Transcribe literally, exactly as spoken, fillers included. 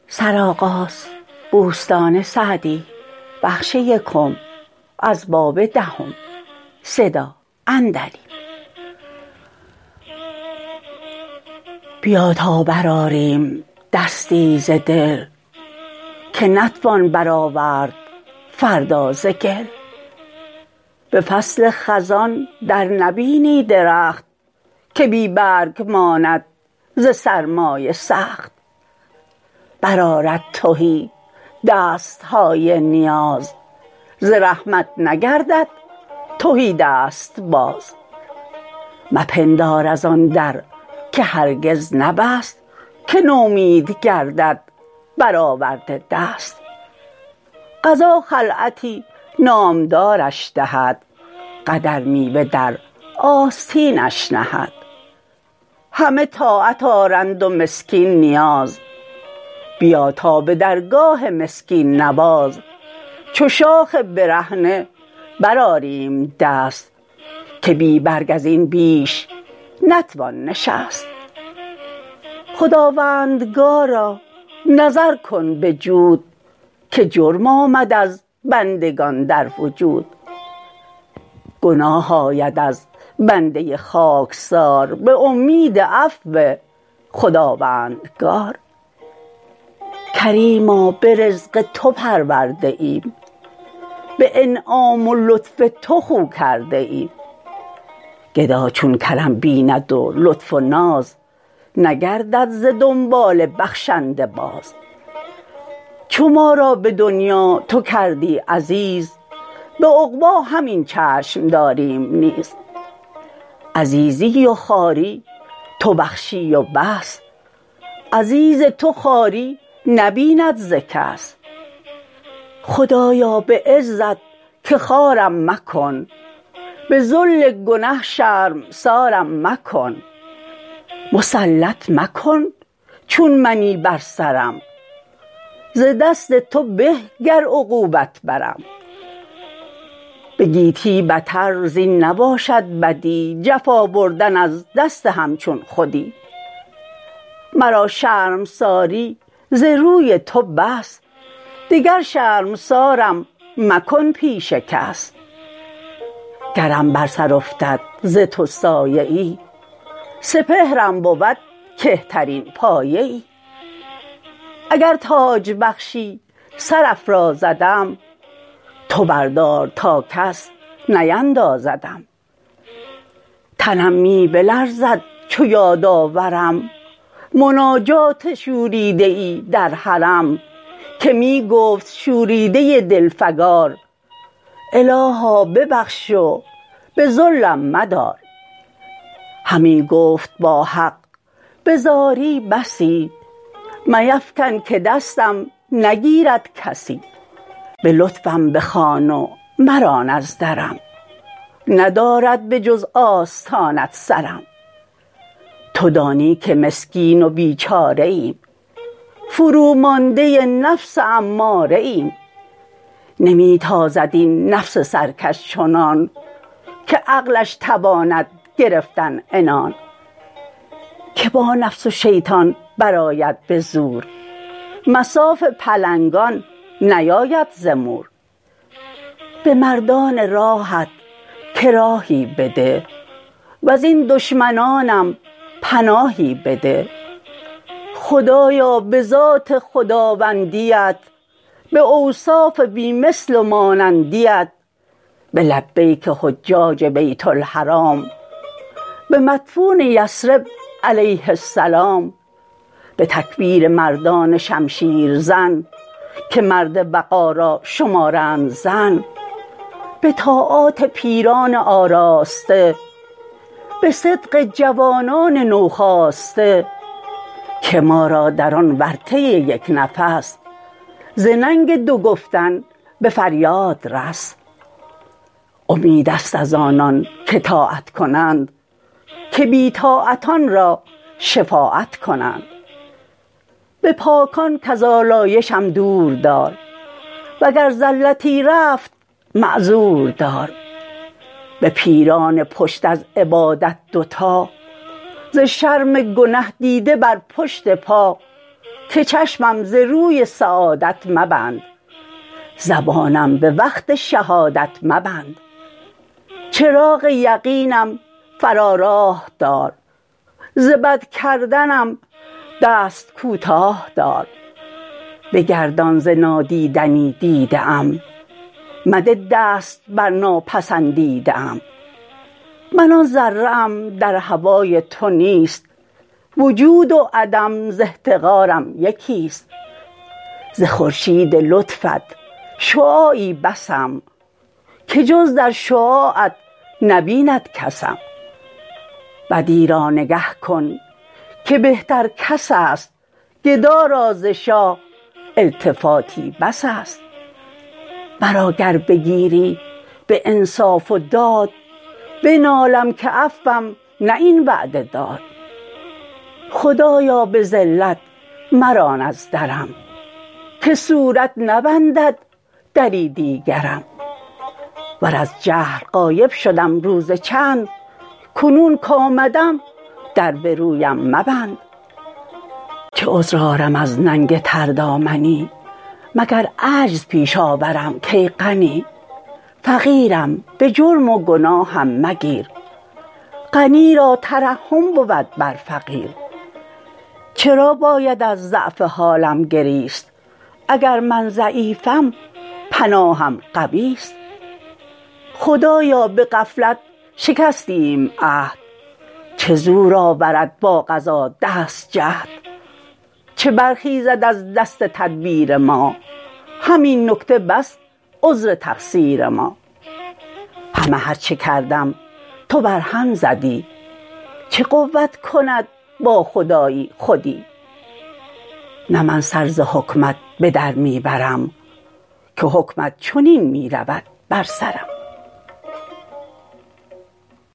سرآغاز بوستان سعدی بخش یکم از باب دهم صدا عندلیب. بیا تا برآریم دستی ز دل، که نتوان برآورد فردا ز گل. به فصل خزان در نبینی درخت، که بی برگ ماند ز سرمای سخت. برآرد تهی دستهای نیاز، ز رحمت نگردد تهی دست باز. مپندار از آن در که هرگز نبست، که نومید گردد برآورده دست. قضا خلعتی نامدارش دهد، قدر میوه در آستینش نهد. همه طاعت آرند و مسکین نیاز، بیا تا به درگاه مسکین نواز. چو شاخ برهنه برآریم دست، که بی برگ ازین بیش نتوان نشست. خداوندگارا نظر کن به جود، که جرم آمد از بندگان در وجود. گناه آید از بنده خاکسار، به امید عفو خداوندگار. کریما به رزق تو پرورده ایم، به انعام و لطف تو خو کرده ایم. گدا چون کرم بیند و لطف و ناز، نگردد ز دنبال بخشنده باز. چو ما را به دنیا تو کردی عزیز، به عقبی همین چشم داریم نیز. عزیزی و خواری تو بخشی و بس، عزیز تو خواری نبیند ز کس. خدایا به عزت که خوارم مکن، به ذل گنه شرمسارم مکن. مسلط مکن چون منی بر سرم، ز دست تو به گر عقوبت برم. به گیتی بتر زین نباشد بدی، جفا بردن از دست همچون خودی. مرا شرمساری ز روی تو بس، دگر شرمسارم مکن پیش کس. گرم بر سر افتد ز تو سایه ای، سپهرم بود کهترین پایه ای. اگر تاج بخشی سر افرازدم، تو بردار تا کس نیندازدم. تنم می بلرزد چو یاد آورم، مناجات شوریده ای در حرم. که می گفت شوریده دلفگار، الها ببخش و به ذلم مدار. همی گفت با حق به زاری بسی، میفکن که دستم نگیرد کسی. به لطفم بخوان و مران از درم، ندارد به جز آستانت سرم. تو دانی که مسکین و بیچاره ایم، فرومانده نفس اماره ایم. نمی تازد این نفس سرکش چنان، که عقلش تواند گرفتن عنان. که با نفس و شیطان برآید به زور، مصاف پلنگان نیاید ز مور. به مردان راهت که راهی بده، وزین دشمنانم پناهی بده. خدایا به ذات خداوندیت، به اوصاف بی مثل و مانندیت. به لبیک حجاج بیت الحرام، به مدفون یثرب علیه السلام. به تکبیر مردان شمشیر زن، که مرد وغا را شمارند زن. به طاعات پیران آراسته، به صدق جوانان نوخاسته. که ما را در آن ورطه یک نفس، ز ننگ دو گفتن به فریاد رس. امید است از آنان که طاعت کنند، که بی طاعتان را شفاعت کنند. به پاکان کز آلایشم دور دار، وگر زلتی رفت معذور دار. به پیران پشت از عبادت دوتا، ز شرم گنه دیده بر پشت پا. که چشمم ز روی سعادت مبند، زبانم به وقت شهادت مبند. چراغ یقینم فرا راه دار، ز بد کردنم دست کوتاه دار. بگردان ز نادیدنی دیده ام، مده دست بر ناپسندیده ام. من آن ذره ام در هوای تو نیست، وجود و عدم ز احتقارم یکیست. ز خورشید لطفت شعاعی بسم، که جز در شعاعت نبیند کسم. بدی را نگه کن که بهتر کس است، گدا را ز شاه التفاتی بس است. مرا گر بگیری به انصاف و داد، بنالم که عفوم نه این وعده داد. خدایا به ذلت مران از درم، که صورت نبندد دری دیگرم. ور از جهل غایب شدم روز چند، کنون کآمدم در به رویم مبند. چه عذر آرم از ننگ تردامنی، مگر عجز پیش آورم کای غنی. فقیرم به جرم و گناهم مگیر، غنی را ترحم بود بر فقیر. چرا باید از ضعف حالم گریست، اگر من ضعیفم پناهم قویست. خدایا به غفلت شکستیم عهد، چه زور آورد با قضا دست جهد. چه برخیزد از دست تدبیر ما، همین نکته بس عذر تقصیر ما. همه هر چه کردم تو بر هم زدی، چه قوت کند با خدایی خودی. نه من سر ز حکمت به در می برم، که حکمت چنین می رود بر سرم.